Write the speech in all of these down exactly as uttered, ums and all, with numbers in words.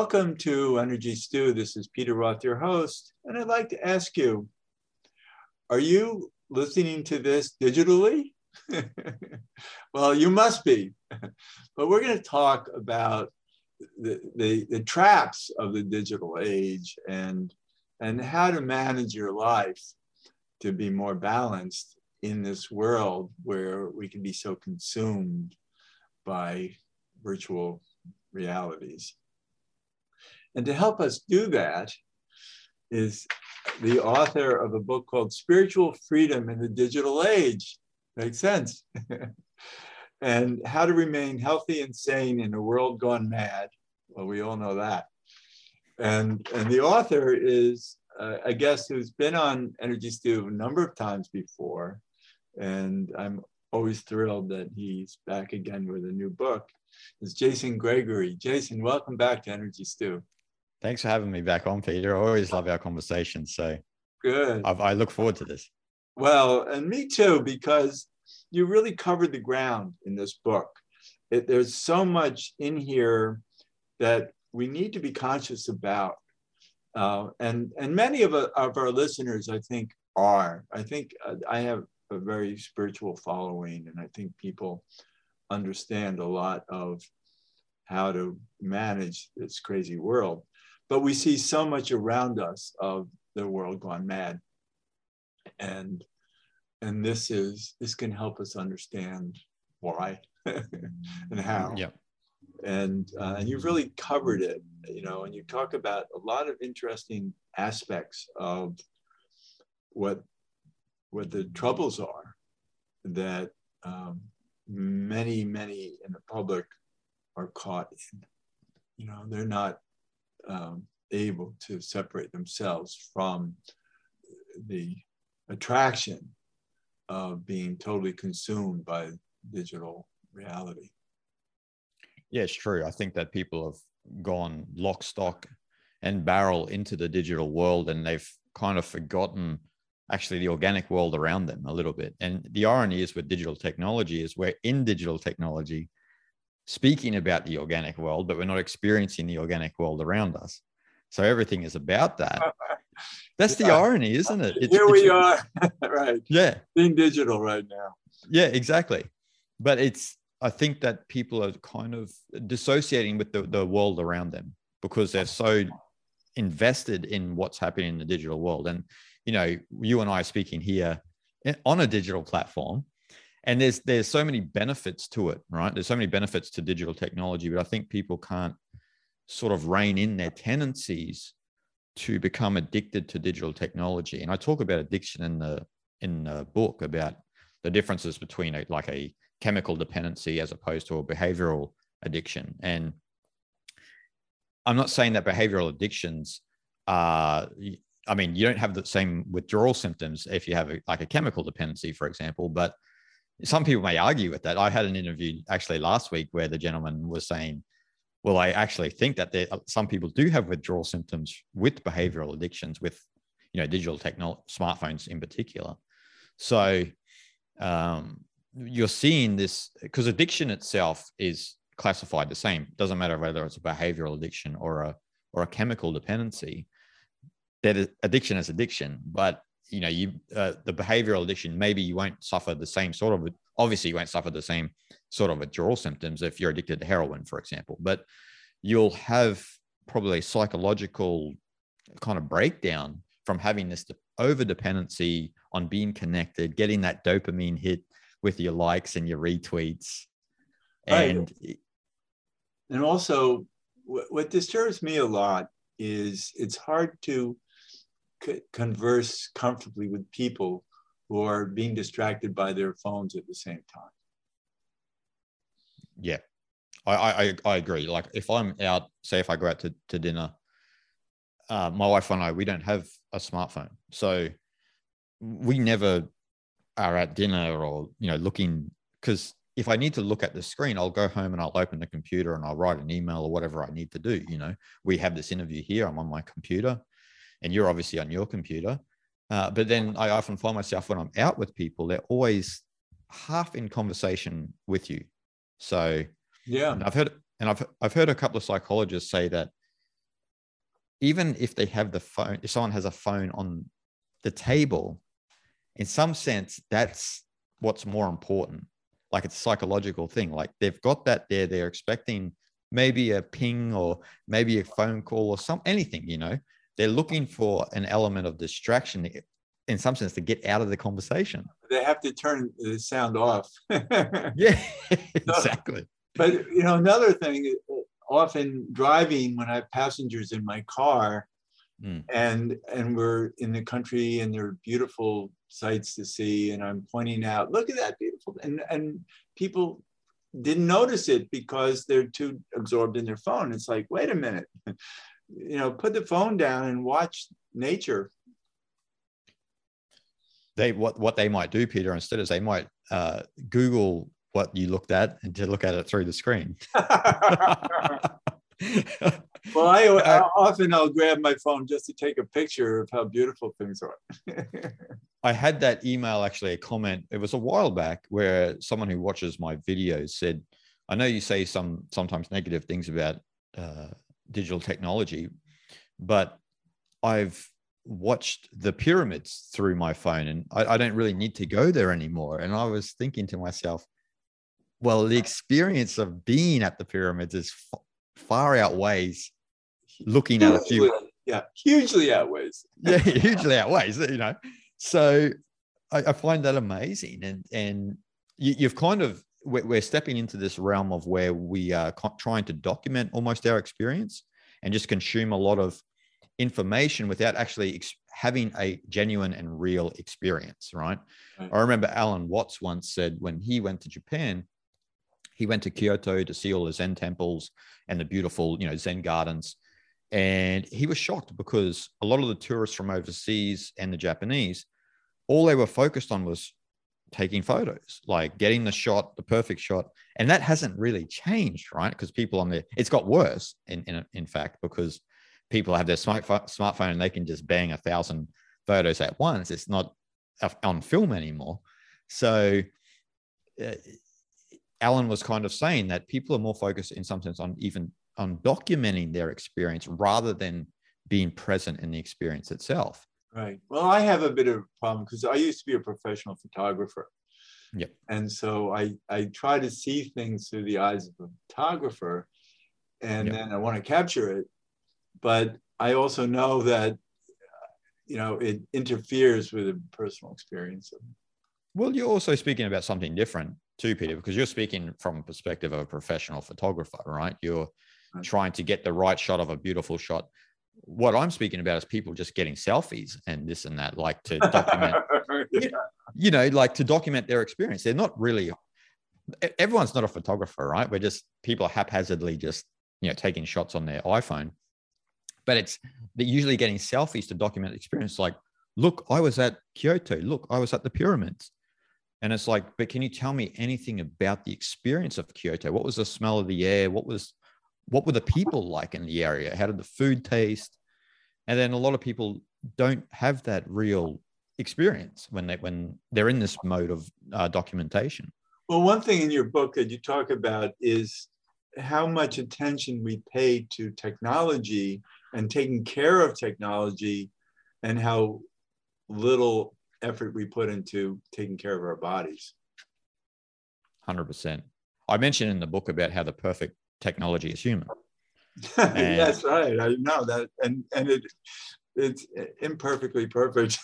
Welcome to Energy Stew. This is Peter Roth, your host, and I'd like to ask you, are you listening to this digitally? Well, you must be, but we're going to talk about the, the, the traps of the digital age and, and how to manage your life to be more balanced in this world where we can be so consumed by virtual realities. And to help us do that is the author of a book called Spiritual Freedom in the Digital Age. Makes sense. And how to remain healthy and sane in a world gone mad. Well, we all know that. And, and the author is uh, a guest who's been on Energy Stew a number of times before. And I'm always thrilled that he's back again with a new book. It's Jason Gregory. Jason, welcome back to Energy Stew. Thanks for having me back on, Peter. I always love our conversations. So good. I've, I look forward to this. Well, and me too, because you really covered the ground in this book. It, there's so much in here that we need to be conscious about. Uh, and, and many of, uh, of our listeners, I think, are. I think uh, I have a very spiritual following, and I think people understand a lot of how to manage this crazy world. But we see so much around us of the world gone mad. And, and this is, this can help us understand why and how. Yeah. And, uh, and you've really covered it, you know, and you talk about a lot of interesting aspects of what, what the troubles are that um, many, many in the public are caught in. You know, they're not um, able to separate themselves from the attraction of being totally consumed by digital reality. Yeah, it's true. I think that people have gone lock, stock, and barrel into the digital world, and they've kind of forgotten actually the organic world around them a little bit. And the irony is with digital technology is we're in digital technology speaking about the organic world, but we're not experiencing the organic world around us. So everything is about that. That's yeah. the irony, isn't it? It's, Here we are, right? Yeah. Being digital right now. Yeah, exactly. But it's, I think that people are kind of dissociating with the, the world around them because they're so invested in what's happening in the digital world. And, you know, you and I are speaking here on a digital platform, and there's there's so many benefits to it, right? There's so many benefits to digital technology, but I think people can't sort of rein in their tendencies to become addicted to digital technology. And I talk about addiction in the in the book about the differences between a, like a chemical dependency as opposed to a behavioral addiction. And I'm not saying that behavioral addictions are, I mean, you don't have the same withdrawal symptoms if you have a, like a chemical dependency, for example, but some people may argue with that. I had an interview actually last week where the gentleman was saying, well, I actually think that there, some people do have withdrawal symptoms with behavioral addictions, with, you know, digital technology, smartphones in particular. So um, you're seeing this because addiction itself is classified the same. Doesn't matter whether it's a behavioral addiction or a or a chemical dependency. That addiction is addiction, but you know, you uh, the behavioral addiction, maybe you won't suffer the same sort of, obviously you won't suffer the same sort of withdrawal symptoms if you're addicted to heroin, for example, but you'll have probably a psychological kind of breakdown from having this over dependency on being connected, getting that dopamine hit with your likes and your retweets. And, right. And also what, what disturbs me a lot is it's hard to converse comfortably with people who are being distracted by their phones at the same time. Yeah, I I, I agree. Like if I'm out, say if I go out to, to dinner, uh, my wife and I, we don't have a smartphone. So we never are at dinner or, you know, looking, because if I need to look at the screen, I'll go home and I'll open the computer and I'll write an email or whatever I need to do. You know, we have this interview here, I'm on my computer and you're obviously on your computer. Uh, but then I often find myself when I'm out with people, they're always half in conversation with you. So yeah, and I've heard, and I've, I've heard a couple of psychologists say that even if they have the phone, if someone has a phone on the table, in some sense, that's what's more important. Like it's a psychological thing. Like they've got that there. They're expecting maybe a ping or maybe a phone call or some anything, you know. They're looking for an element of distraction in some sense to get out of the conversation. They have to turn the sound off. Yeah, exactly. So, but, you know, another thing, often driving when I have passengers in my car, mm. and and we're in the country and there are beautiful sights to see, and I'm pointing out, look at that beautiful, and and people didn't notice it because they're too absorbed in their phone. It's like, wait a minute, you know, put the phone down and watch nature. They what what they might do, Peter, instead is they might uh, Google what you looked at and to look at it through the screen. Well, I, I often I'll grab my phone just to take a picture of how beautiful things are. I had that email, actually, a comment. It was a while back where someone who watches my videos said, I know you say some sometimes negative things about uh, digital technology, but I've watched the pyramids through my phone and I, I don't really need to go there anymore. And I was thinking to myself, well, the experience of being at the pyramids is f- far outweighs looking hugely, at a few. Yeah, hugely outweighs. Yeah, hugely outweighs, you know. So I, I find that amazing. And, and you, you've kind of, we're, we're stepping into this realm of where we are co- trying to document almost our experience and just consume a lot of information without actually ex- having a genuine and real experience, right? right? I remember Alan Watts once said when he went to Japan, he went to Kyoto to see all the Zen temples and the beautiful, you know, Zen gardens. And he was shocked because a lot of the tourists from overseas and the Japanese, all they were focused on was taking photos, like getting the shot, the perfect shot. And that hasn't really changed, right? Because people on there, it's got worse in, in, in fact, because people have their smartphone and they can just bang a thousand photos at once. It's not on film anymore. So uh, Alan was kind of saying that people are more focused in some sense on even on documenting their experience rather than being present in the experience itself. Right. Well, I have a bit of a problem because I used to be a professional photographer. Yep. And so I, I try to see things through the eyes of a photographer, and yep. then I want to capture it. But I also know that, you know, it interferes with a personal experience. Well, you're also speaking about something different too, Peter, because you're speaking from a perspective of a professional photographer, right? You're right. trying to get the right shot of a beautiful shot. What I'm speaking about is people just getting selfies and this and that, like to document, yeah. you know, like to document their experience. They're not really, everyone's not a photographer, right? We're just people haphazardly just, you know, taking shots on their iPhone. But it's, they're usually getting selfies to document the experience. Like, look, I was at Kyoto. Look, I was at the pyramids. And it's like, but can you tell me anything about the experience of Kyoto? What was the smell of the air? What was, what were the people like in the area? How did the food taste? And then a lot of people don't have that real experience when they, when they're in this mode of uh, documentation. Well, one thing in your book that you talk about is how much attention we pay to technology and taking care of technology, and how little effort we put into taking care of our bodies. one hundred percent. I mentioned in the book about how the perfect technology is human. That's right. I know that. And, and it, it's imperfectly perfect.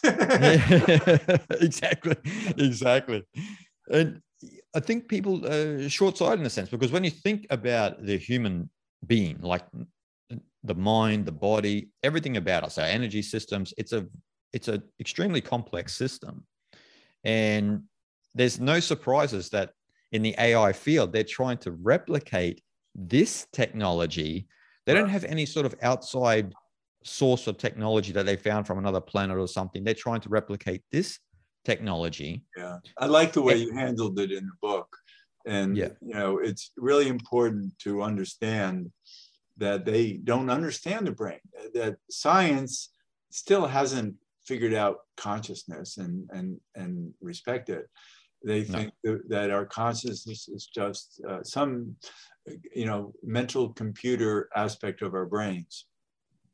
Exactly. Exactly. And I think people are short-sighted in a sense, because when you think about the human being, like the mind, the body, everything about us, our energy systems, it's a it's an extremely complex system. And there's no surprises that in the A I field, they're trying to replicate this technology. They don't have any sort of outside source of technology that they found from another planet or something. They're trying to replicate this technology. Yeah, I like the way you handled it in the book. And, yeah. you know, it's really important to understand that they don't understand the brain, that science still hasn't figured out consciousness and, and, and respect it. They think no. that, that our consciousness is just uh, some, you know, mental computer aspect of our brains. Yep.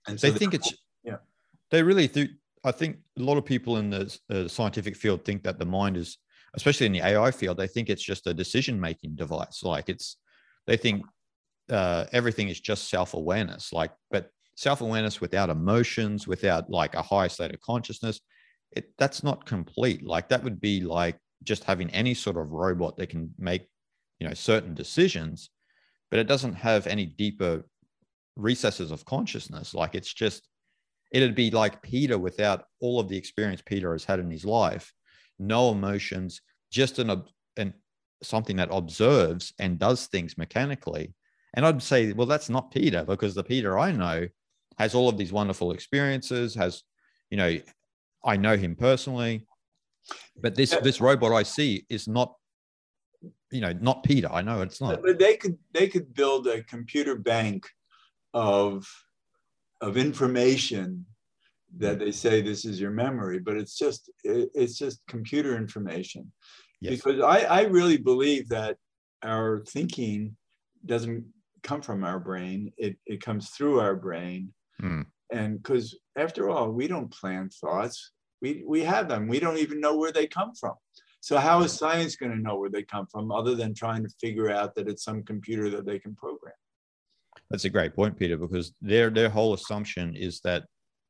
And They so, think it's, yeah, they really do. I think a lot of people in the uh, scientific field think that the mind is, especially in the A I field, they think it's just a decision-making device. Like it's, they think uh, everything is just self-awareness. Like, but self-awareness without emotions, without like a high state of consciousness, it that's not complete. Like that would be like just having any sort of robot that can make, you know, certain decisions, but it doesn't have any deeper recesses of consciousness. Like it's just, it'd be like Peter without all of the experience Peter has had in his life, no emotions, just an, an something that observes and does things mechanically. And I'd say, well, that's not Peter, because the Peter I know has all of these wonderful experiences, has, you know, I know him personally, but this, this robot I see is not, you know, not Peter. I know it's not. But they could, they could build a computer bank of, of information that they say this is your memory, but it's just, it's just computer information. Yes. Because I, I really believe that our thinking doesn't come from our brain. It, it comes through our brain. Mm. And because after all, we don't plan thoughts. We, we have them. We don't even know where they come from. So how is science going to know where they come from other than trying to figure out that it's some computer that they can program? That's a great point, Peter, because their, their whole assumption is that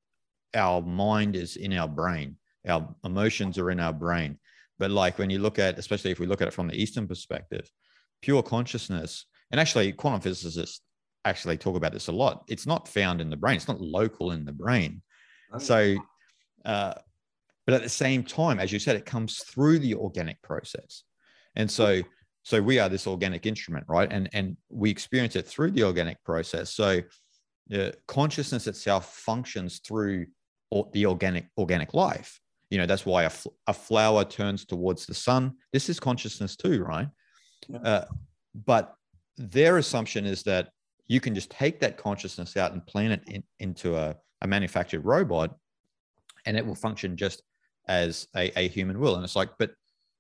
our mind is in our brain. Our emotions are in our brain. But like when you look at, especially if we look at it from the Eastern perspective, pure consciousness, and actually quantum physicists actually talk about this a lot. It's not found in the brain. It's not local in the brain. Right. So, uh, but at the same time, as you said, it comes through the organic process. And so, so we are this organic instrument, right? And, and we experience it through the organic process. So the consciousness itself functions through the organic, organic life. You know, that's why a, a flower turns towards the sun. This is consciousness too, right? Yeah. Uh, but their assumption is that you can just take that consciousness out and plant it in, into a, a manufactured robot, and it will function just as a, a human will. And it's like, but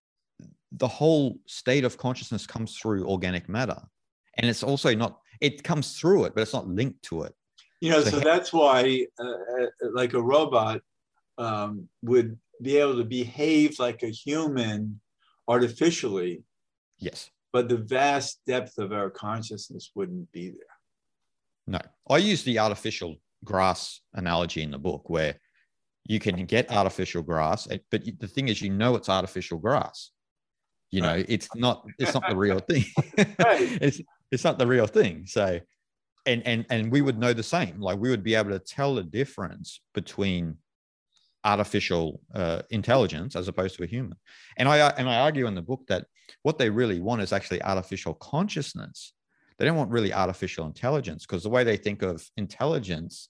the whole state of consciousness comes through organic matter. And it's also not, it comes through it, but it's not linked to it. You know, so, so that's why uh, like a robot um, would be able to behave like a human artificially. Yes. But the vast depth of our consciousness wouldn't be there. No. I use the artificial grass analogy in the book, where you can get artificial grass, but the thing is, you know, it's artificial grass. You know, right. it's not, it's not the real thing. Right. It's, it's not the real thing. So, and, and, and we would know the same, like we would be able to tell the difference between artificial uh, intelligence as opposed to a human. And I, and I argue in the book that what they really want is actually artificial consciousness. They don't want really artificial intelligence, because the way they think of intelligence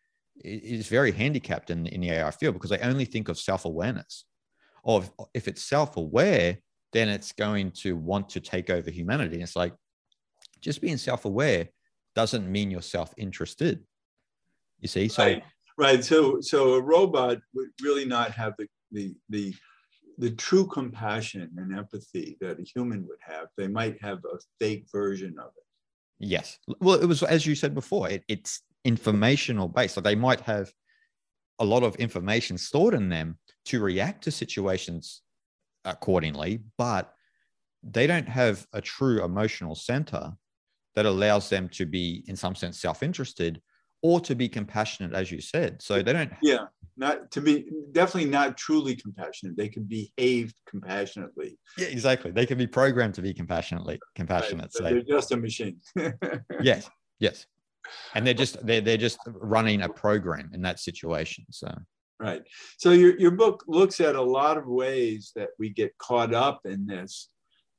is very handicapped in, in the A I field, because they only think of self-awareness. Or if, if it's self-aware, then it's going to want to take over humanity. And it's like, just being self-aware doesn't mean you're self-interested. You see? So, right. right. So, so a robot would really not have the, the, the, the true compassion and empathy that a human would have. They might have a fake version of it. Yes. Well, it was, as you said before, it, it's informational based. So they might have a lot of information stored in them to react to situations accordingly, but they don't have a true emotional center that allows them to be, in some sense, self-interested or to be compassionate, as you said. So they don't. Yeah, not to be, definitely not truly compassionate. They can behave compassionately. Yeah, exactly. They can be programmed to be compassionately compassionate. Right. So they're just a machine. Yes, yes. And they're just, they're, they're just running a program in that situation. So. Right. So your, your book looks at a lot of ways that we get caught up in this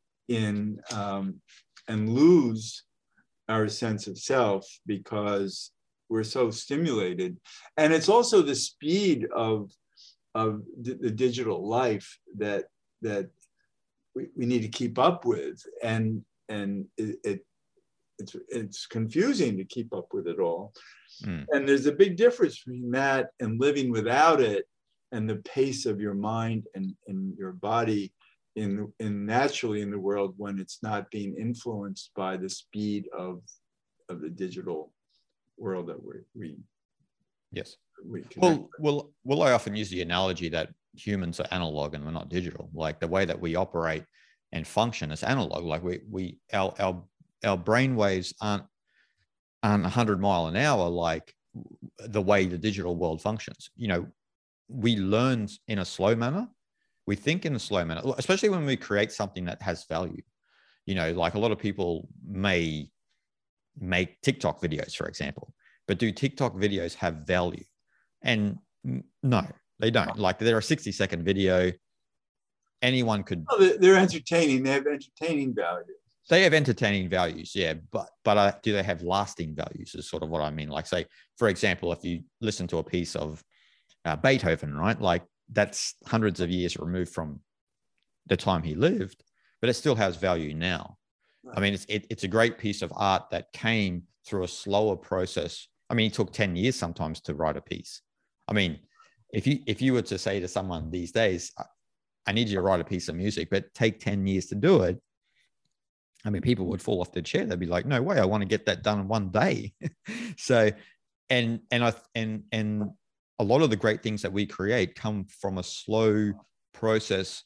in um, and lose our sense of self because we're so stimulated. And it's also the speed of, of the digital life that, that we, we need to keep up with. And, and it, it it's, it's confusing to keep up with it all. Mm. And there's a big difference between that and living without it, and the pace of your mind and, and your body in, in naturally in the world when it's not being influenced by the speed of, of the digital world that we, we Yes. We connect. Well, well, well, I often use the analogy that humans are analog and we're not digital. Like the way that we operate and function is analog. Like we, we, our, our, our brain waves aren't, aren't one hundred mile an hour like the way the digital world functions. You know, we learn in a slow manner. We think in a slow manner, especially when we create something that has value. You know, like a lot of people may make TikTok videos, for example, but do TikTok videos have value? And no, they don't. Like they're a sixty second video. Anyone could. Oh, they're entertaining. They have entertaining value. They have entertaining values, yeah, but but uh, do they have lasting values? Is sort of what I mean. Like, say, for example, if you listen to a piece of uh, Beethoven, right? Like that's hundreds of years removed from the time he lived, but it still has value now. Right. I mean, it's it, it's a great piece of art that came through a slower process. I mean, it took ten years sometimes to write a piece. I mean, if you if you were to say to someone these days, I need you to write a piece of music, but take ten years to do it. I mean, people would fall off their chair. They'd be like, no way, I want to get that done in one day. So, and, and I, and, and a lot of the great things that we create come from a slow process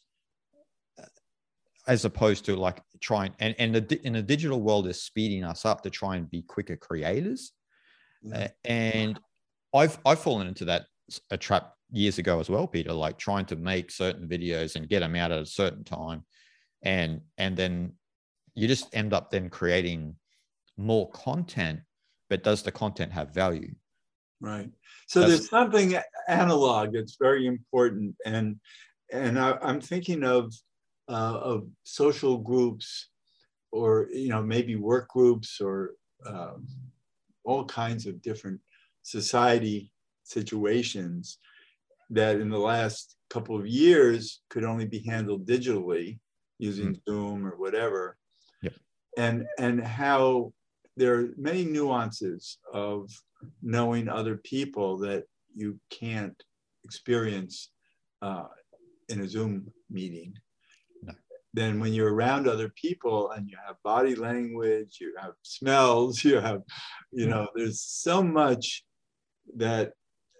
as opposed to like trying, and, and the, in the digital world is speeding us up to try and be quicker creators. Yeah. Uh, and I've, I've fallen into that a trap years ago as well, Peter, like trying to make certain videos and get them out at a certain time. And, and then you just end up then creating more content, but does the content have value? Right. So that's, there's something analog that's very important. And, and I, I'm thinking of, uh, of social groups or, you know, maybe work groups or um, all kinds of different society situations that in the last couple of years could only be handled digitally using mm. Zoom or whatever. Yep. And, and how there are many nuances of knowing other people that you can't experience uh, in a Zoom meeting. No. Then when you're around other people and you have body language, you have smells, you have, you know, there's so much that,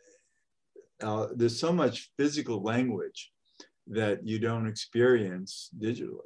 uh, there's so much physical language that you don't experience digitally.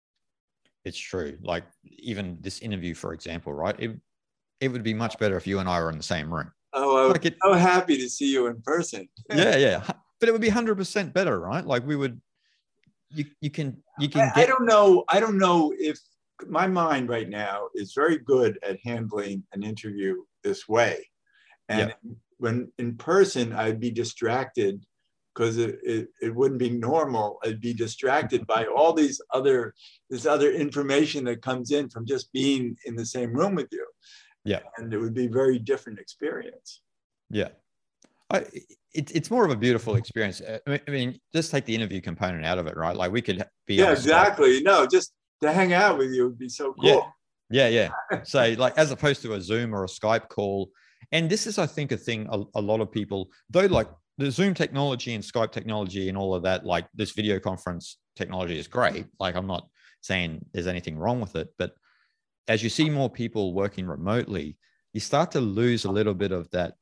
It's true. Like even this interview, for example, right? It, it would be much better if you and I were in the same room. Oh, I was like it, so happy to see you in person. yeah, yeah. But it would be one hundred percent better, right? Like we would, you, you can, you can I, get. I don't know. I don't know if my mind right now is very good at handling an interview this way. And yeah. when in person, I'd be distracted because it, it, it wouldn't be normal. I'd be distracted by all these other, this other information that comes in from just being in the same room with you. Yeah. And it would be a very different experience. Yeah. I, it, it's more of a beautiful experience. I mean, just take the interview component out of it, right? Like we could be. Yeah, exactly. Site. No, just to hang out with you would be so cool. Yeah. Yeah. Yeah. So like, as opposed to a Zoom or a Skype call. And this is, I think, a thing a, a lot of people, though, like the Zoom technology and Skype technology and all of that, like this video conference technology is great. Like I'm not saying there's anything wrong with it, but as you see more people working remotely, you start to lose a little bit of that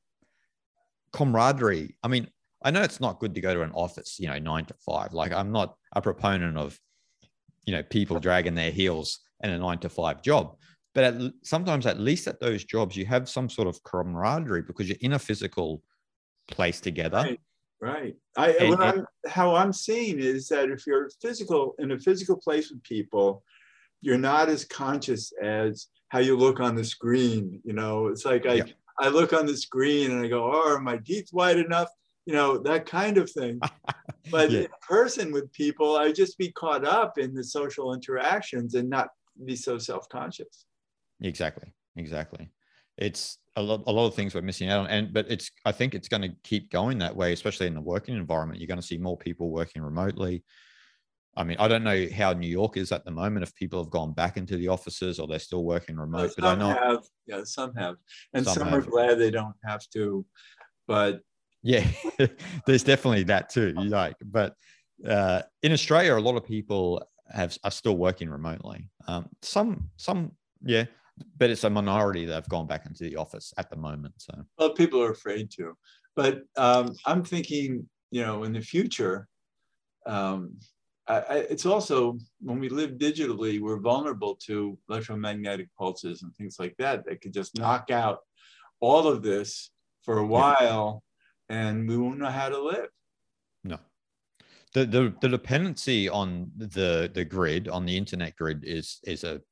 camaraderie. I mean, I know it's not good to go to an office, you know, nine to five. Like I'm not a proponent of, you know, people dragging their heels in a nine to five job. But at, sometimes, at least at those jobs, you have some sort of camaraderie because you're in a physical place together. Right. Right. I, and, what and, I'm, how I'm seeing is that if you're physical in a physical place with people, you're not as conscious as how you look on the screen. You know, it's like I, yeah. I look on the screen and I go, oh, are my teeth wide enough? You know, that kind of thing. But yeah. in person with people, I just be caught up in the social interactions and not be so self-conscious. Exactly. Exactly. It's a lot, a lot of things we're missing out on. And, but it's, I think it's going to keep going that way, especially in the working environment. You're going to see more people working remotely. I mean, I don't know how New York is at the moment, if people have gone back into the offices or they're still working remote, no, but I know. Have, yeah, some have. And some, some are have. glad they don't have to, but. Yeah, there's definitely that too. Like, but uh, in Australia, a lot of people have are still working remotely. Um, some, some, yeah, but it's a minority that have gone back into the office at the moment. So, well, people are afraid to. But um, I'm thinking, you know, in the future, um, I, I, it's also when we live digitally, we're vulnerable to electromagnetic pulses and things like that that could just knock out all of this for a while, yeah. and we won't know how to live. No. The, the the dependency on the the grid, on the internet grid, is is a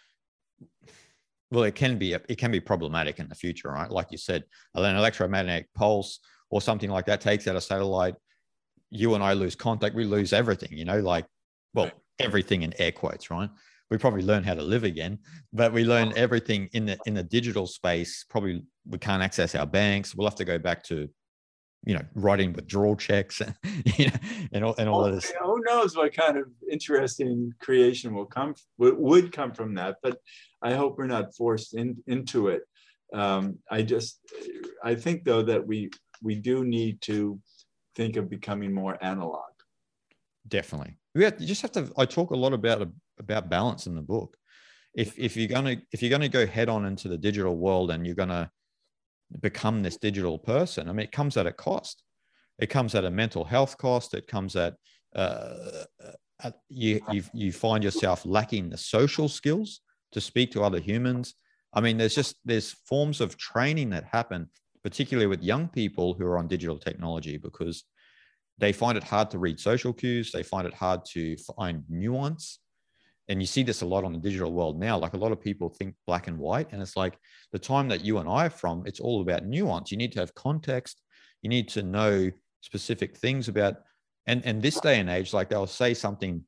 well, it can be it can be problematic in the future, right? Like you said, an electromagnetic pulse or something like that takes out a satellite. You and I lose contact. We lose everything. You know, like well, right. everything in air quotes, right? We probably learn how to live again, but we learn everything in the in the digital space. Probably we can't access our banks. We'll have to go back to, you know, writing withdrawal checks and, you know, and all, and all oh, of this. Who knows what kind of interesting creation will come, would come from that, but I hope we're not forced in, into it. Um, I just, I think though that we, we do need to think of becoming more analog. Definitely. We have, you just have to, I talk a lot about, about balance in the book. If, if you're going to, if you're going to go head on into the digital world and you're going to become this digital person, I mean, it comes at a cost. It comes at a mental health cost. It comes at, uh, at you, you, you find yourself lacking the social skills to speak to other humans. I mean, there's just, there's forms of training that happen, particularly with young people who are on digital technology, because they find it hard to read social cues. They find it hard to find nuance. And you see this a lot on the digital world now. Like a lot of people think black and white. And it's like the time that you and I are from, it's all about nuance. You need to have context. You need to know specific things about, and, and this day and age, like they'll say something,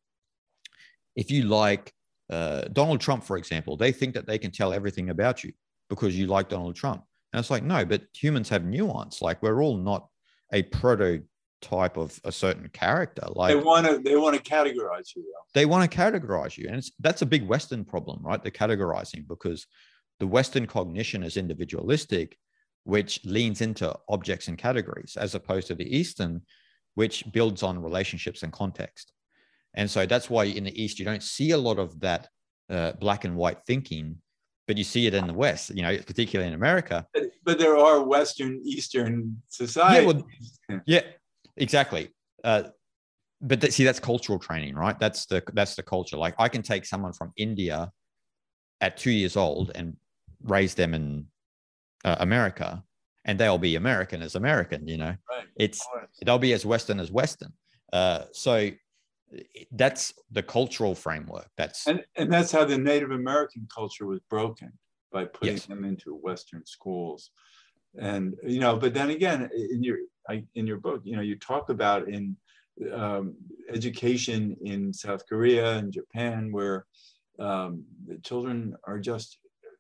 if you like uh, Donald Trump, for example, they think that they can tell everything about you because you like Donald Trump. And it's like, no, but humans have nuance. Like we're all not a prototype of a certain character. Like they want to, they want to categorize you. Though. They want to categorize you. And it's, that's a big Western problem, right? The categorizing, because the Western cognition is individualistic, which leans into objects and categories, as opposed to the Eastern, which builds on relationships and context. And so that's why in the East, you don't see a lot of that uh, black and white thinking, but you see it in the West, you know, particularly in America. But, but there are Western, Eastern societies. Yeah, well, yeah, exactly. Uh, but th- see, that's cultural training, right? That's the, that's the culture. Like I can take someone from India at two years old and raise them in uh, America, and they'll be American as American, you know, right. It's, they'll be as Western as Western. Uh, so that's the cultural framework. That's and, and that's how the Native American culture was broken, by putting yes. them into Western schools. And, you know, but then again, in your, I, in your book, you know, you talk about in um, education in South Korea and Japan, where um, the children are just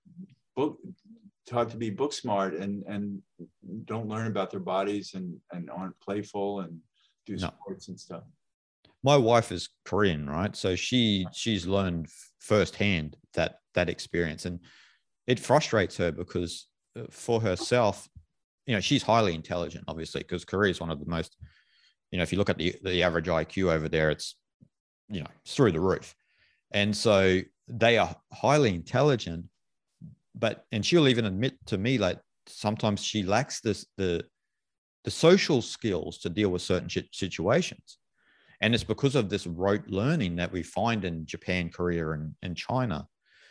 book, taught to be book smart and, and don't learn about their bodies and, and aren't playful and do no. sports and stuff. My wife is Korean, right? So she she's learned firsthand that that experience, and it frustrates her because for herself, you know, she's highly intelligent, obviously, because Korea is one of the most, you know, if you look at the the average I Q over there, it's, you know, through the roof, and so they are highly intelligent, but and she'll even admit to me like sometimes she lacks this the the social skills to deal with certain situations. And it's because of this rote learning that we find in Japan, Korea, and, and China,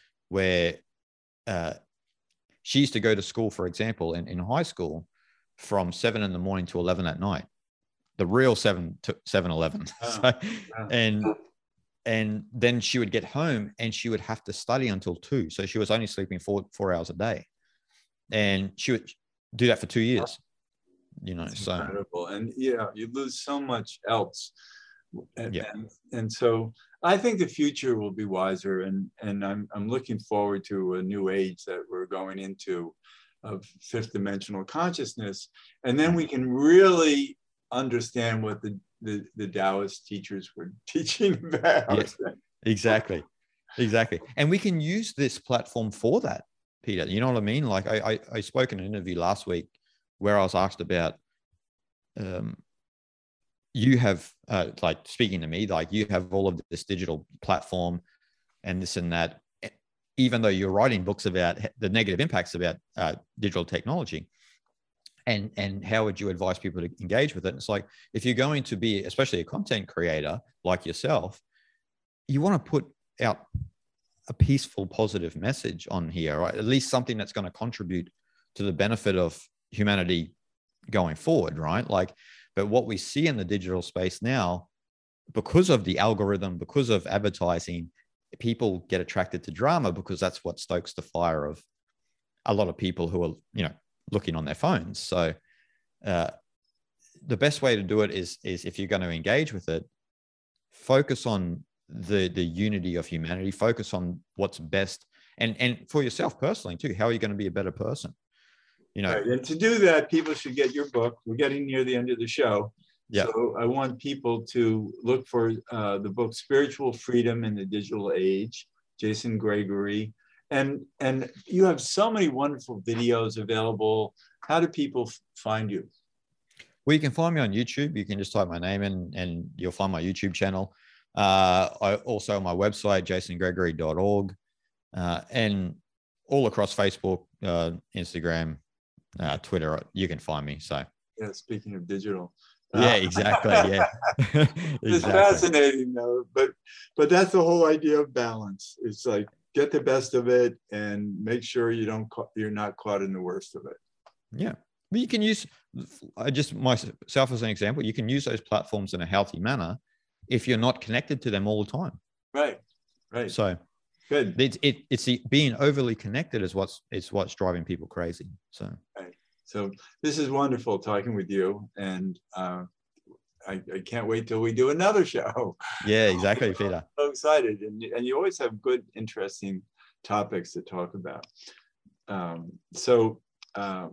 where uh, she used to go to school, for example, in, in high school from seven in the morning to eleven at night, the real seven to seven eleven. Oh, so, wow. and and then she would get home and she would have to study until two. So she was only sleeping four four hours a day, and she would do that for two years. You know, That's so incredible. And yeah, you lose so much else. And, yeah. and, and so I think the future will be wiser, and, and I'm, I'm looking forward to a new age that we're going into of fifth dimensional consciousness. And then we can really understand what the, the, the Taoist teachers were teaching about. Yes, exactly. Exactly. And we can use this platform for that, Peter. You know what I mean? Like I, I, I spoke in an interview last week where I was asked about, um, you have uh, like speaking to me, like you have all of this digital platform and this and that, even though you're writing books about the negative impacts about uh, digital technology. And, and how would you advise people to engage with it? And it's like, if you're going to be, especially a content creator like yourself, you want to put out a peaceful, positive message on here, right? At least something that's going to contribute to the benefit of humanity going forward, right? Like, but what we see in the digital space now, because of the algorithm, because of advertising, people get attracted to drama because that's what stokes the fire of a lot of people who are, you know, looking on their phones. So uh, the best way to do it is, is if you're going to engage with it, focus on the, the unity of humanity, focus on what's best. And, and for yourself personally too, how are you going to be a better person? You know, right. And to do that, people should get your book. We're getting near the end of the show. Yeah. So I want people to look for uh, the book, Spiritual Freedom in the Digital Age, Jason Gregory. And, and you have so many wonderful videos available. How do people f- find you? Well, you can find me on YouTube. You can just type my name in and you'll find my YouTube channel. Uh, I also on my website, jason gregory dot org, uh, and all across Facebook, uh, Instagram, uh, Twitter, you can find me. So yeah, speaking of digital. Yeah, exactly. Yeah. Exactly. It's fascinating though, but but that's the whole idea of balance. It's like get the best of it and make sure you don't you're not caught in the worst of it. Yeah. But you can use, I just myself as an example, you can use those platforms in a healthy manner if you're not connected to them all the time. Right. Right. So good. It's it, it's the, being overly connected is what's it's what's driving people crazy. So right. So this is wonderful talking with you, and uh, I, I can't wait till we do another show. Yeah, exactly, Peter. I'm so excited, and and you always have good, interesting topics to talk about. Um, so, uh,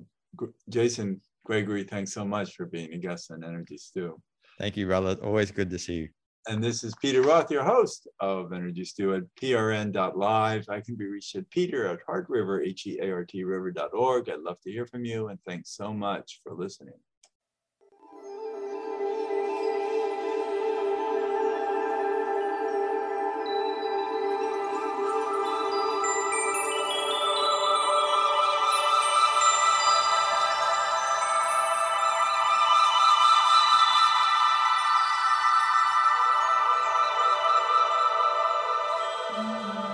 Jason Gregory, thanks so much for being a guest on Energy Stew. Thank you, brother. Always good to see you. And this is Peter Roth, your host of Energy Stew at P R N dot live. I can be reached at Peter at Heart River, H E A R T river dot org. I'd love to hear from you, and thanks so much for listening. Mm-hmm.